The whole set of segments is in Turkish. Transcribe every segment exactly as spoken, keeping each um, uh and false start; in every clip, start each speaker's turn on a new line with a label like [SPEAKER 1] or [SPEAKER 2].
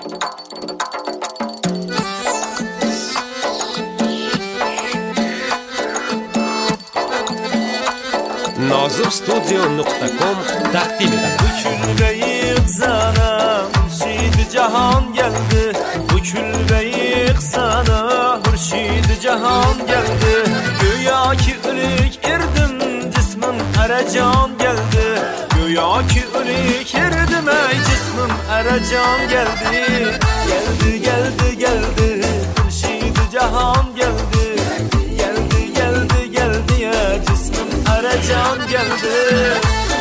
[SPEAKER 1] Nozim studio nokta com takdim eder.
[SPEAKER 2] Bu külbeyi sana Hürşid Cahan geldi. Bu külbeyi sana Hürşid Cahan geldi. Güya ki ölük erdim cismim Erecan geldi. Güya ki ölük erdim ey cismim Erecan geldi. Geldi geldi geldi Hürşid Cahan geldi. Geldi geldi geldi ya cismim Erecan geldi.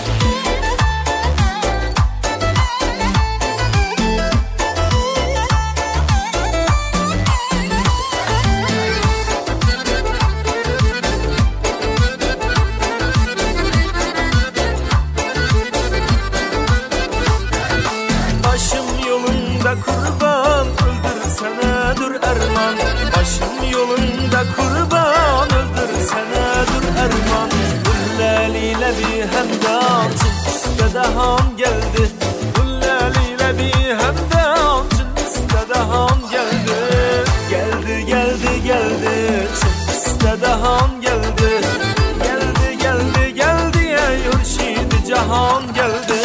[SPEAKER 2] Başım yolunda kurban öldürsene dur Erman. Başım yolunda kurban öldürsene dur Erman. Gülleliyle bir hemdan çın han geldi. Gülleliyle bir hemdan çın han geldi. Geldi geldi geldi çın han geldi. Geldi geldi geldi ey Hürşid Cahan geldi.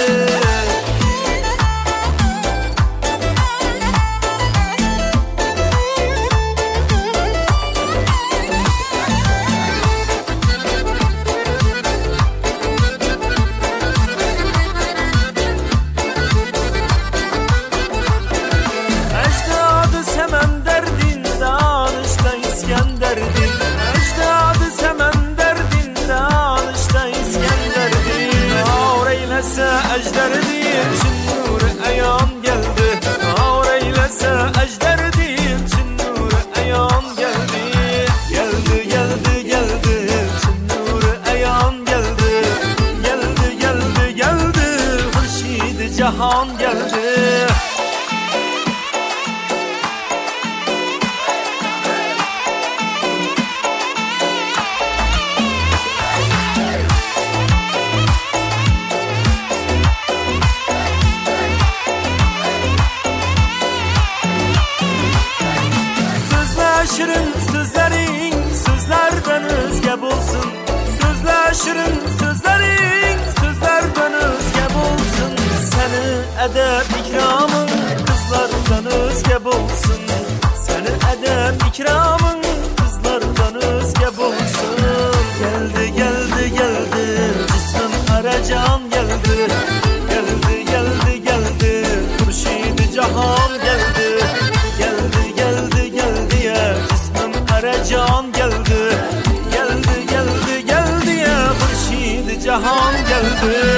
[SPEAKER 2] Ejderdim çin nur ayan geldi. Ağır eylese ejderdim çin nur ayan geldi. Geldi geldi geldi çin nur ayan geldi. Geldi geldi geldi Hürşid Cahan geldi. Şirin sözlerin sözlerden özge bulsun. Sözler şirin sözlerin sözlerden özge bulsun. Seni edep ikramın kızlardan özge bulsun. Seni edep ikramın kızlardan özge bulsun. Geldi geldi geldi cismim Erecan geldi. Geldi geldi geldi Hürşid Cahan geldi. Geldi geldi geldi ya cismim Erecan geldi. Geldi geldi geldi ya Hürşid Cahan geldi.